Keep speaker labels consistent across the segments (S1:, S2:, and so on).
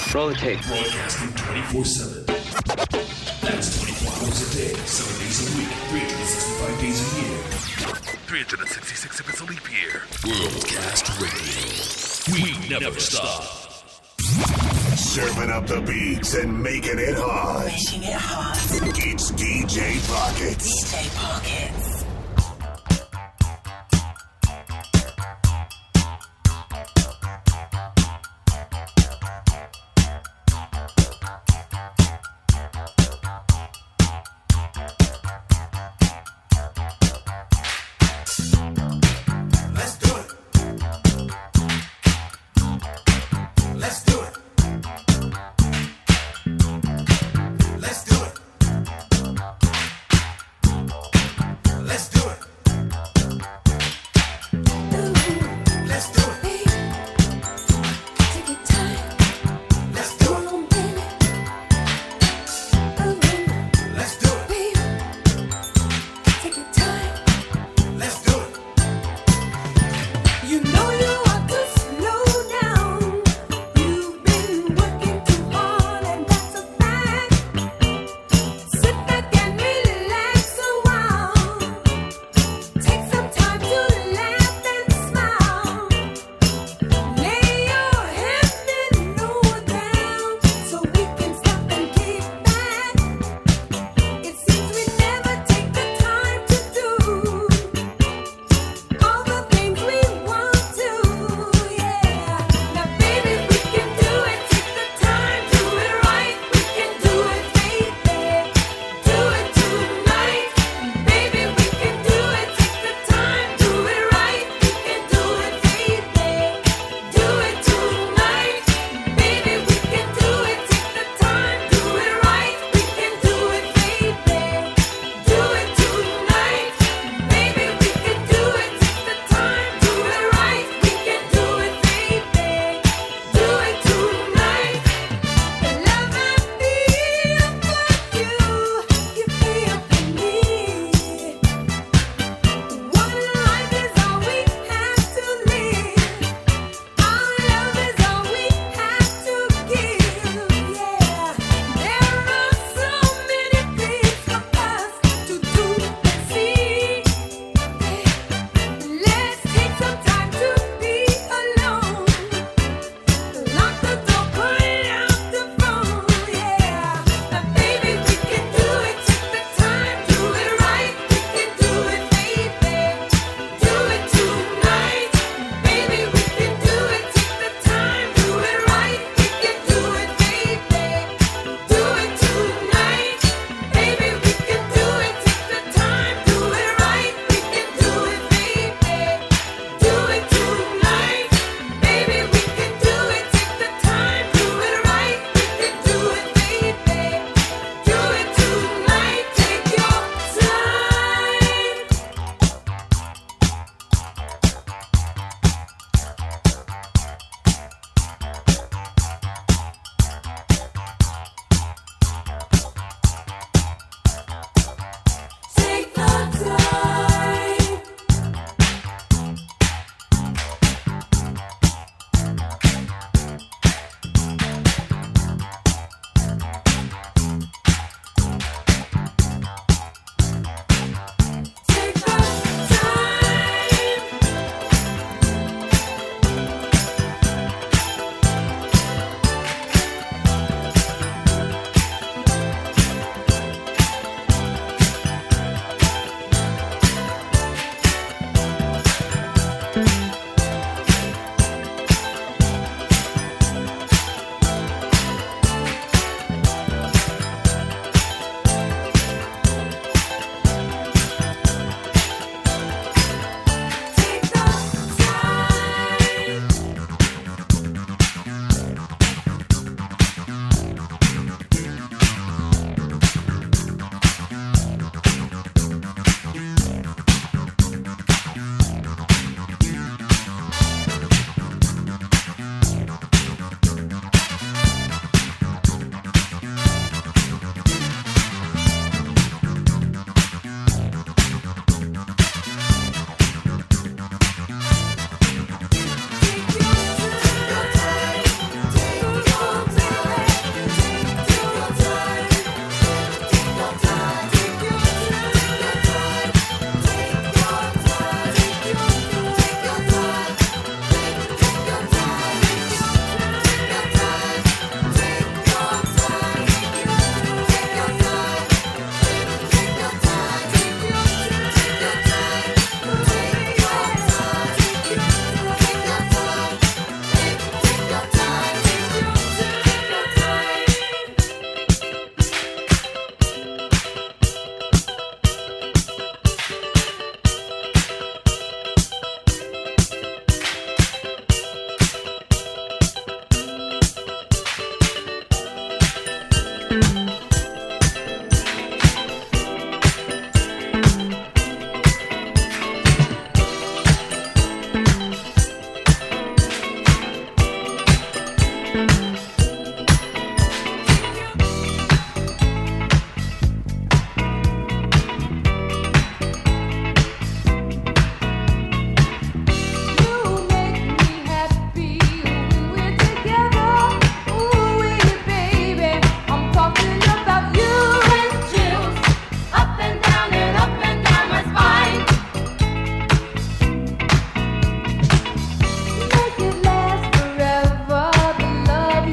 S1: Roll the tape.
S2: Broadcasting 24/7. That's 24 hours a day, 7 days a week, 365 days a year. 366 if it's a leap year. Worldcast Radio. We never stop.
S3: Serving up the beats and making it hot.
S4: Making it hot.
S3: It's DJ Pockets.
S4: DJ Pockets.
S1: Make it last forever, the love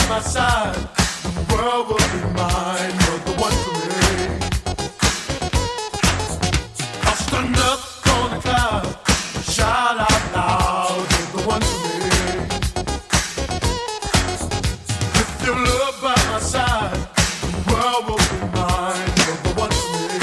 S1: my side, the world will be mine. You're the one for me. I'll stand up on the cloud, shout out loud. You're the one for me. With your love by my side, the world will be mine. You're the one for me.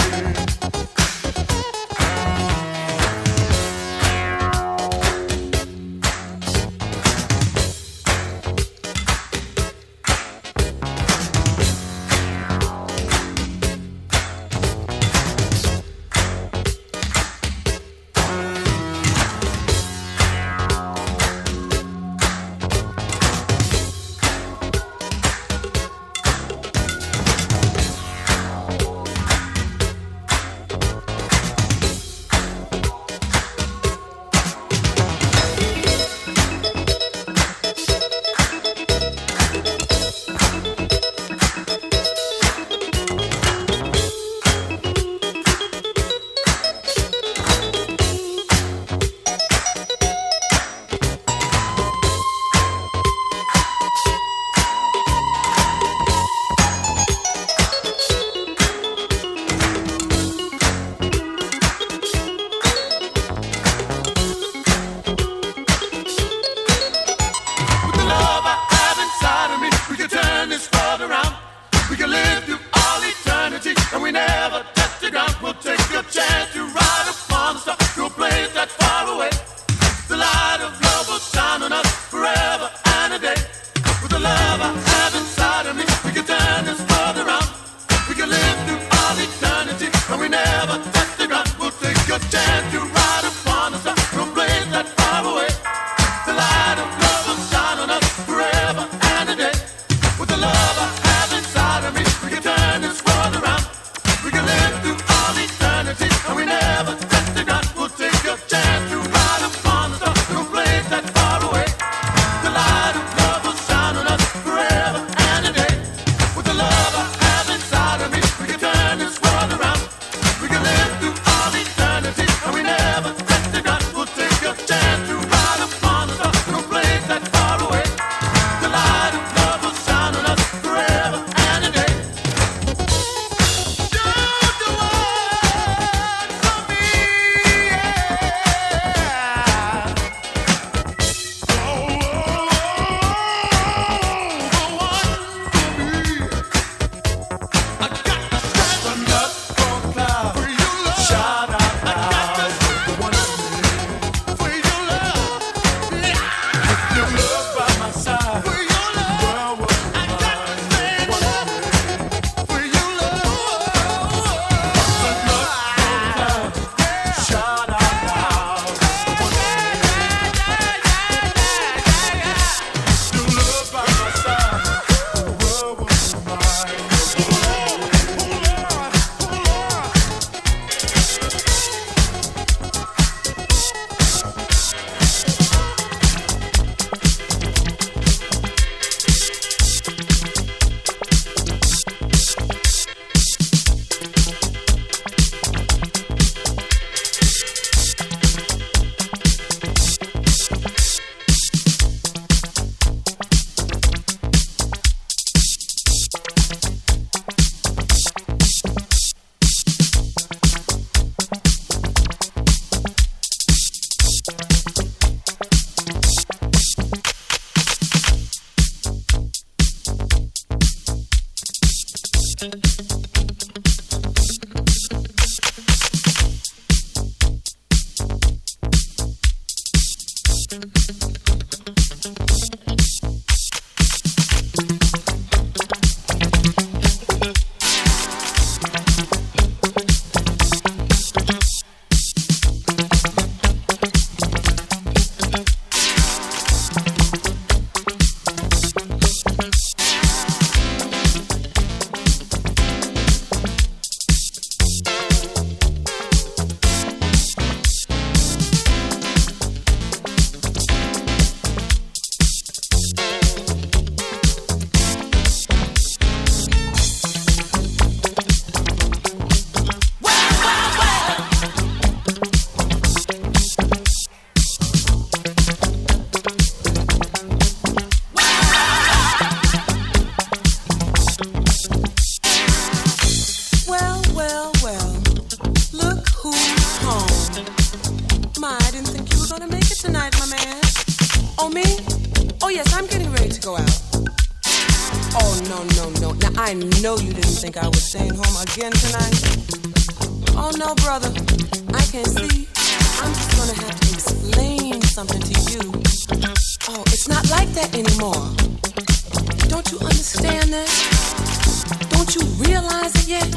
S5: Oh, no. Now, I know you didn't think I was staying home again tonight. Oh, no, brother. I can see. I'm just gonna have to explain something to you. Oh, it's not like that anymore. Don't you understand that? Don't you realize it yet?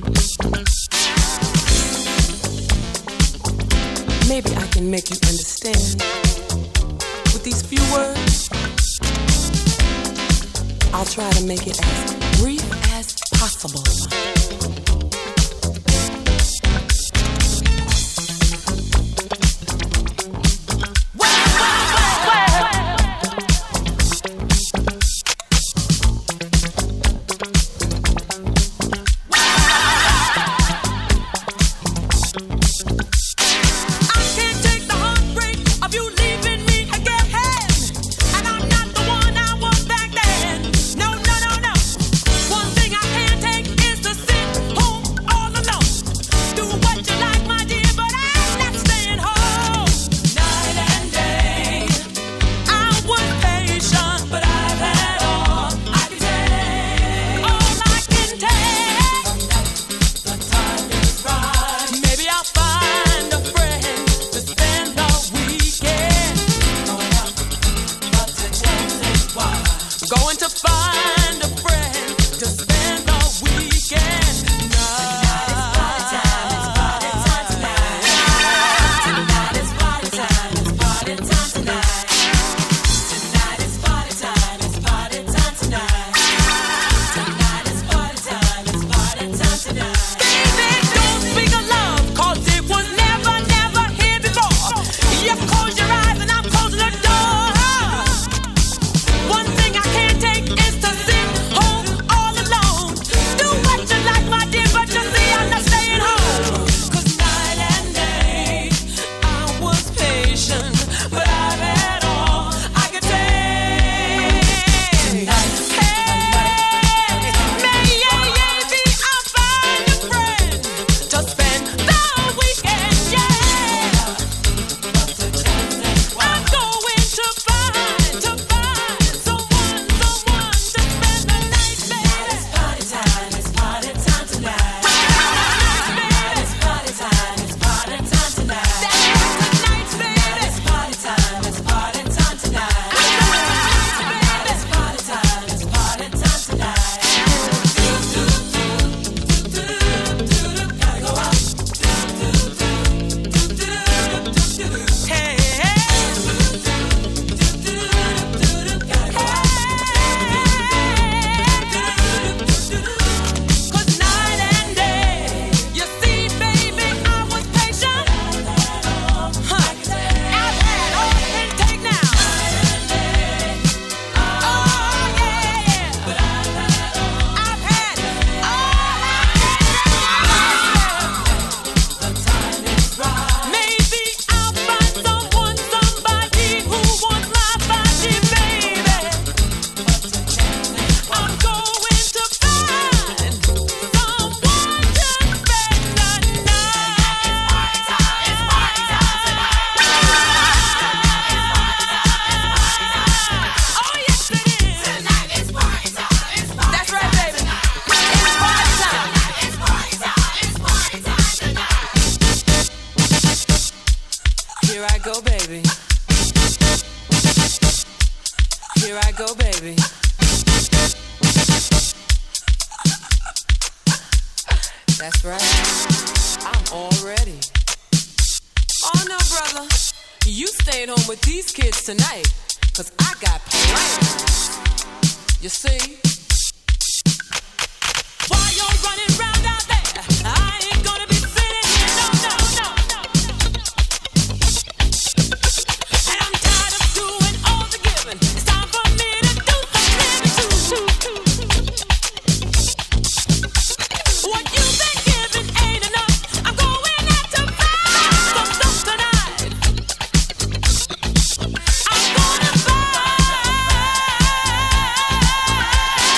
S5: Maybe I can make you understand with these few words. I'll try to make it as brief as possible. That's right. I'm all ready. Oh no, brother. You staying home with these kids tonight, 'cause I got plans. You see? While you're running around out there, I ain't gonna be sitting here, no. And I'm tired of doing all the giving. It's time for me to do some living too. What you've been giving ain't enough. I'm going out to find some stuff tonight. I'm gonna find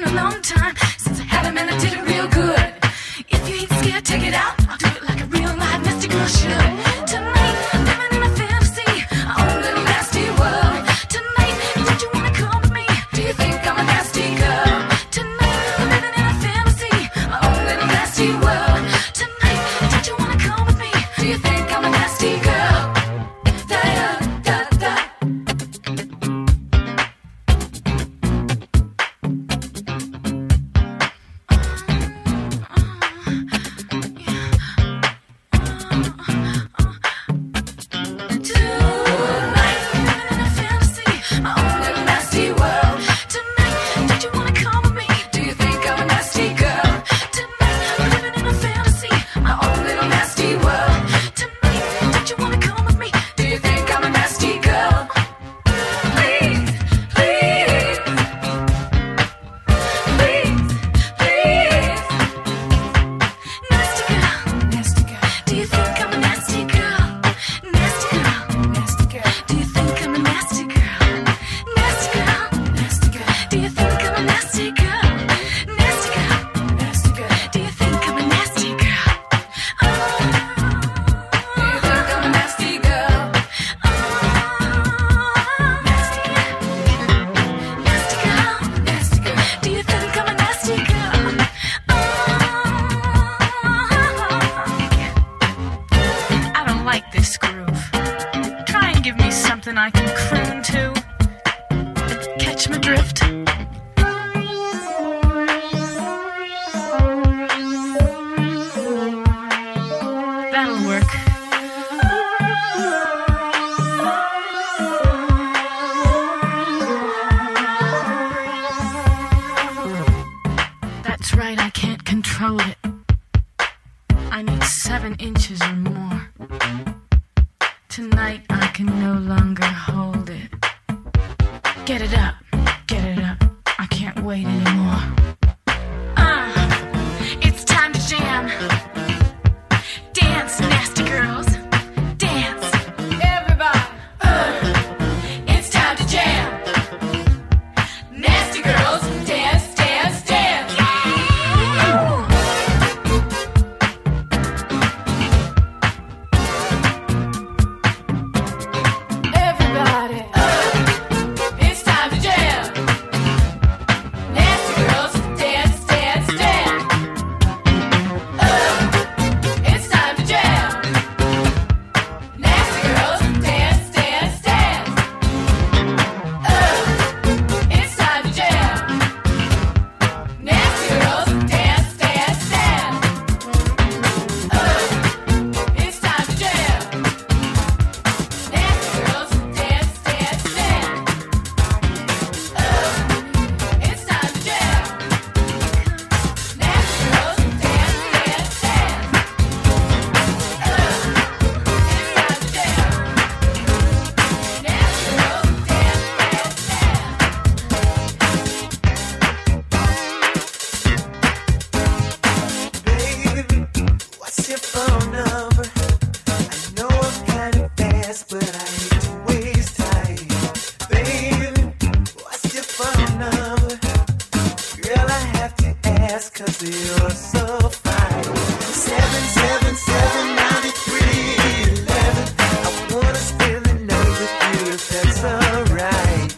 S6: a long time since I had a man that did it real good. If you ain't scared, take it out. I'll do it like a real live nasty girl should. Tonight, I'm living in a fantasy, my own little nasty world. Tonight, don't you wanna come with me? Do you think I'm a nasty girl? Tonight, I'm living in a fantasy, my own little nasty world. Tonight, don't you wanna come with me? Do you think I'm a nasty girl? Da da da. I can croon to. Catch my drift. That'll work. That's right, I can't control it. I need 7 inches or more. Tonight I can no longer hold it. Get it up, I can't wait anymore. It's time to jam. Dance, nasty girls, dance. Everybody, it's time to jam. Nasty girls, dance, dance, dance. Everybody, it's time to jam. Nasty girls, dance, dance, dance. It's time to jam. Nasty girls, dance, dance, dance. It's time to jam. Nasty girls, dance, dance, dance. It's time to jam. Nasty girls, dance, dance, dance. It's time to jam. Nasty girls, dance, dance, dance. It's time to jam. Nasty girls, dance,
S7: Baby, what's your phone number? I know I'm kind of fast, but I hate to waste time. Baby, what's your phone number? Girl, I have to ask 'cause you're so fine. 777-9311. I wanna spend the night with you if that's alright.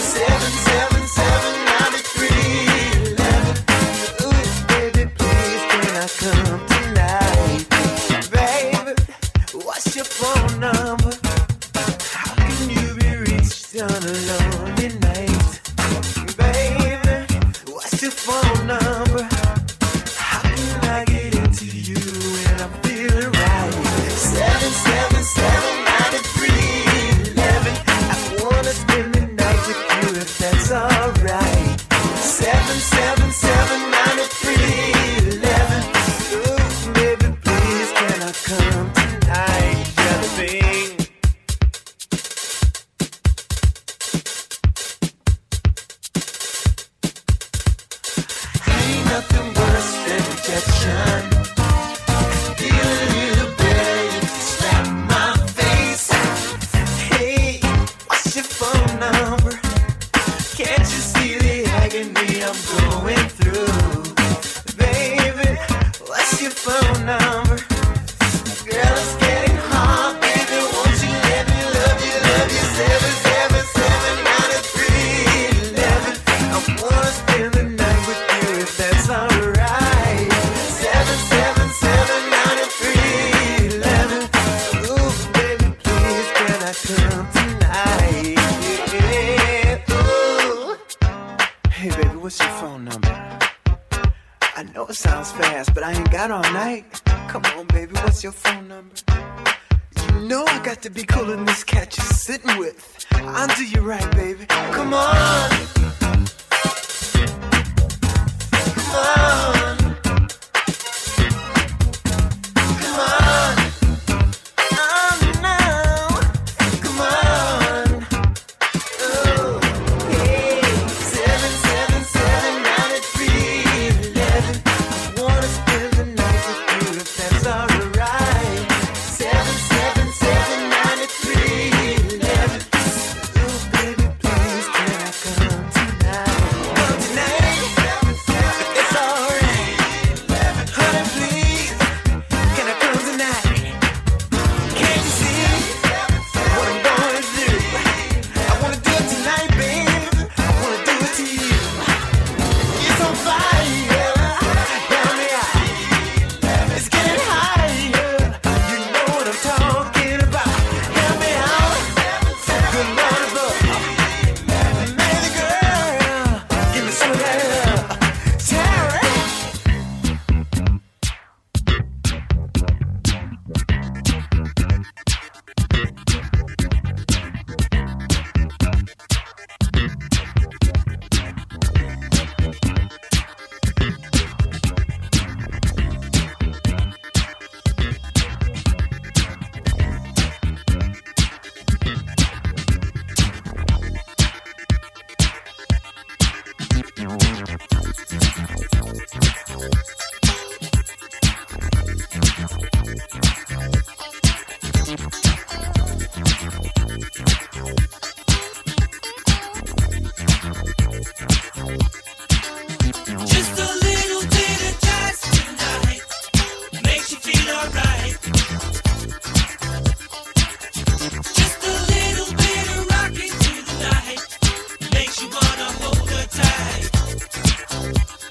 S7: 777-9311. Ooh, baby, please, can I come tonight? Baby, what's your phone number? How can you be reached on a lonely night? Baby, what's your phone number? How can I get into you when I'm feeling right? 777-9311. I wanna spend the night with you if that's alright. 777-9311. Ooh, baby, please, can I come tonight? Jellybean. Ain't nothing worse than rejection. Feel a little better if you slap my face. Hey, what's your phone number? Can't you see the agony I'm going baby, what's your phone number? I know it sounds fast, but I ain't got all night. Come on, baby, what's your phone number? You know I got to be cooler than this cat you're sitting with. I'll do you right, baby. Come on. Come on. Come on. Oh, no. Come on. Oh, hey. 777-9311. I wanna spend the night with you if that's alright. 777-9311. Oh, baby, please, can I come tonight? Come tonight, if it's alright. Honey, please, can I come tonight? Can't you see what I'm going through? I wanna do it tonight, babe. I wanna do it to you. It's on fire, help me out. It's getting higher. You know what I'm talking about. Help me out. Good Lord above. Baby girl, give me some of that love. Tara.
S8: Just a little bit of jazz tonight makes you feel alright. Just a little bit of rocking to the night makes you wanna hold her tight.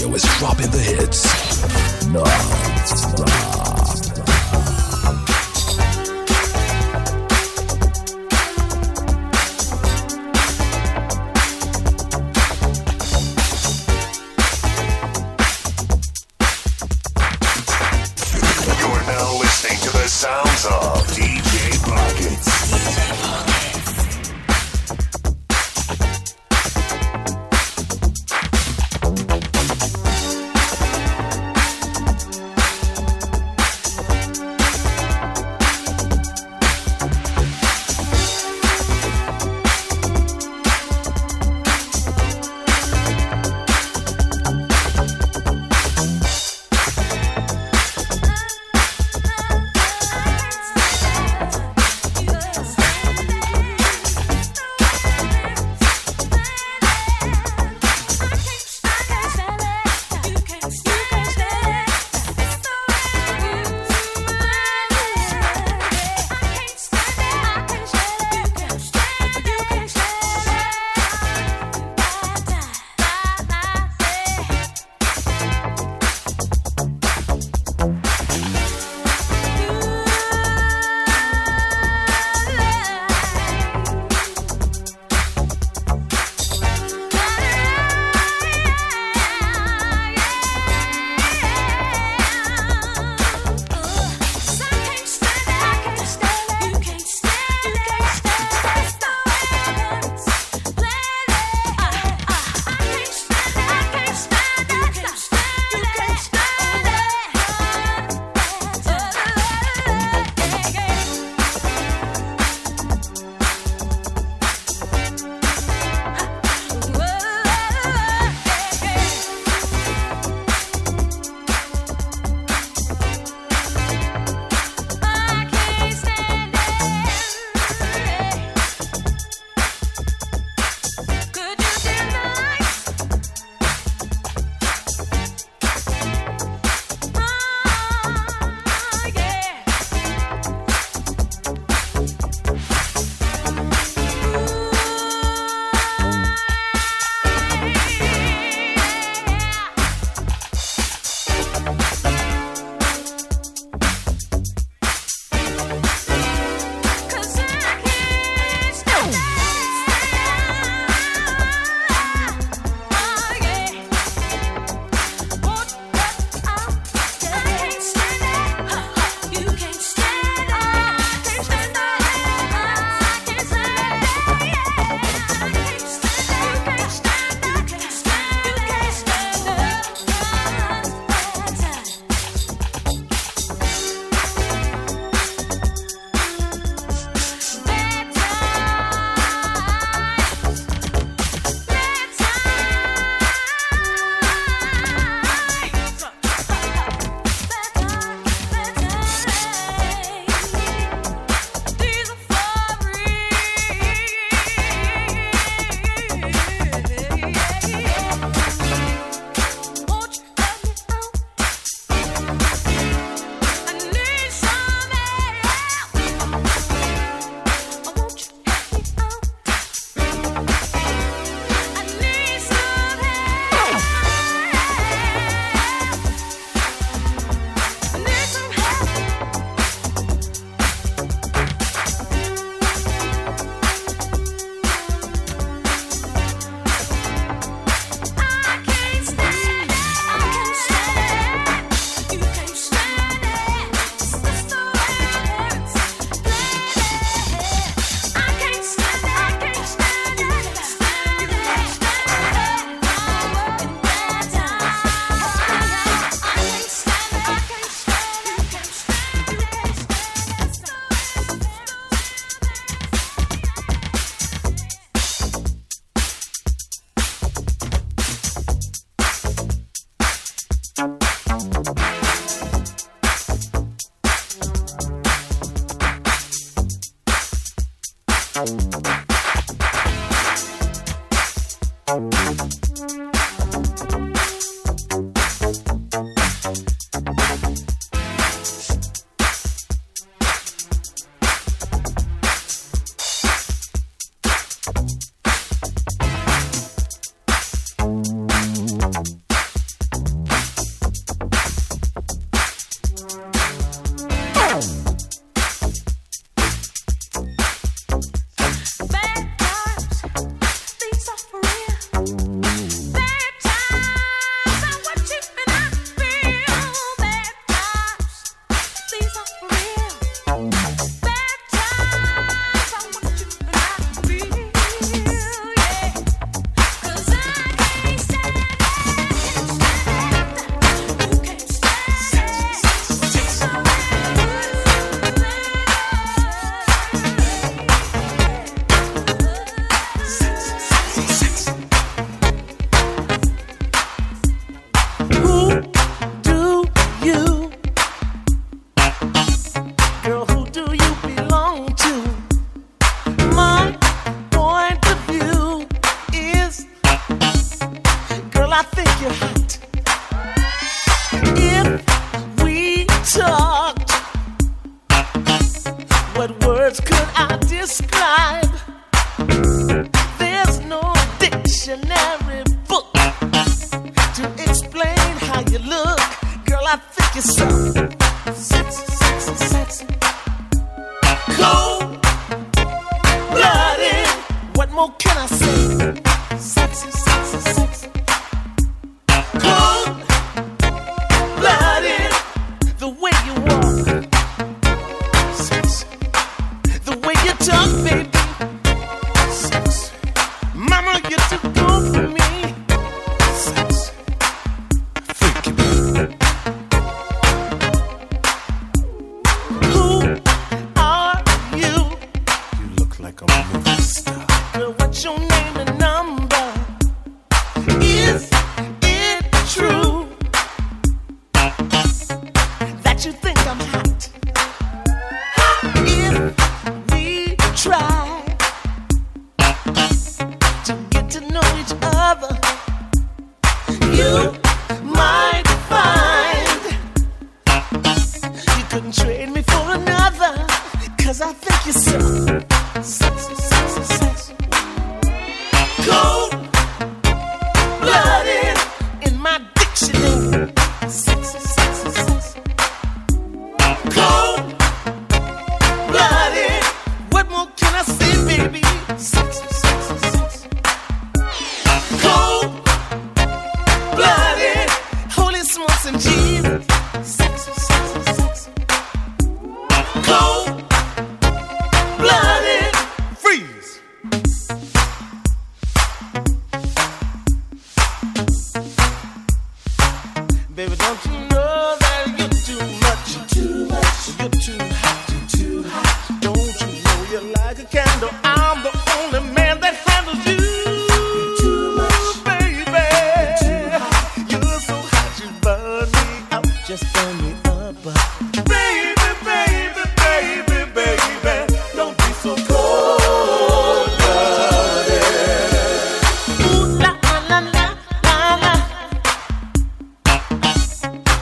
S2: Radio is dropping the hits. Non-stop.
S3: You're now listening to the sounds of DJ Pockets.
S7: Girl, I think you're hot. If we talked, what words could I describe? There's no dictionary book to explain how you look. Girl, I think you're so sexy, sexy, sexy. Cold-blooded. What more can I say? Sexy, sexy, sexy. Cold-blooded. The way you walk, sexy. The way you talk, baby, sexy. Mama, you're too good for me, sexy. Freaky, baby. Who are you? You look like a movie star. Girl, what's your name and number? Is it true that you think I'm hot? If we try to get to know each other, you might find you couldn't trade me for another. 'Cause I think you're so sexy, sexy, sexy. Cold-blooded in my dictionary. Sexy, sexy, sexy. Cold-blooded. What more can I say, baby? Sexy, sexy, sexy. Cold-blooded. Holy smokes and Jesus. Sexy, sexy, sexy. Cold-blooded. Freeze. Baby, don't you know that you're too much? You're too much. You're too hot. You're too hot. Don't you know you're like a candle? I'm the only man that handles you. You're too much, baby. You're too hot. You're so hot, you burn me out. Just burn me up, baby, baby, baby, baby. Don't be so cold-blooded. Ooh la la la la la.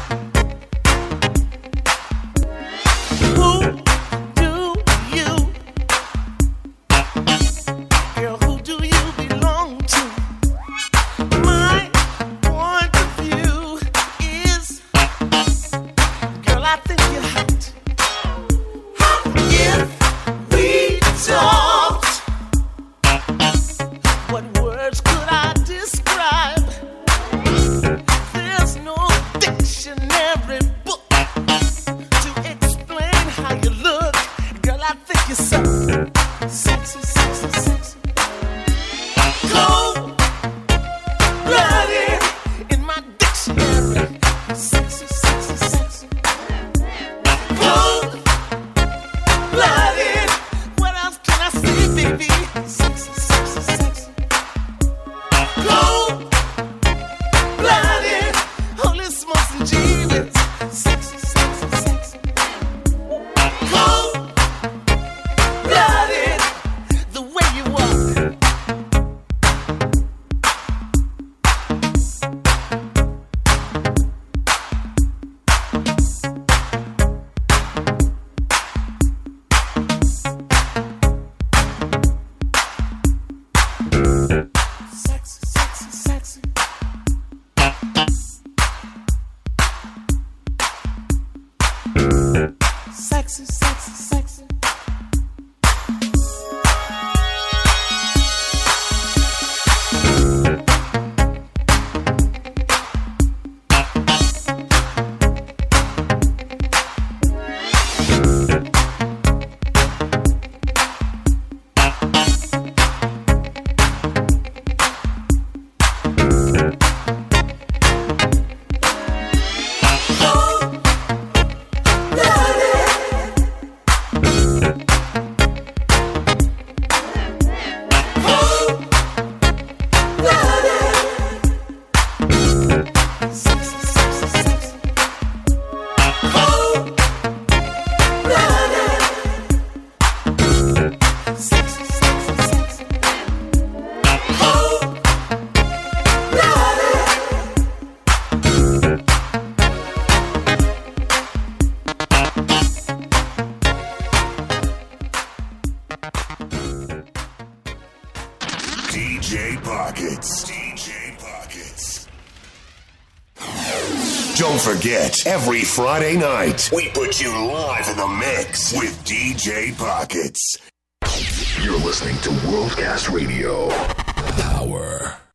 S3: DJ Pockets. DJ Pockets. Don't forget, every Friday night, we put you live in the mix with DJ Pockets.
S2: You're listening to Worldcast Radio. Power.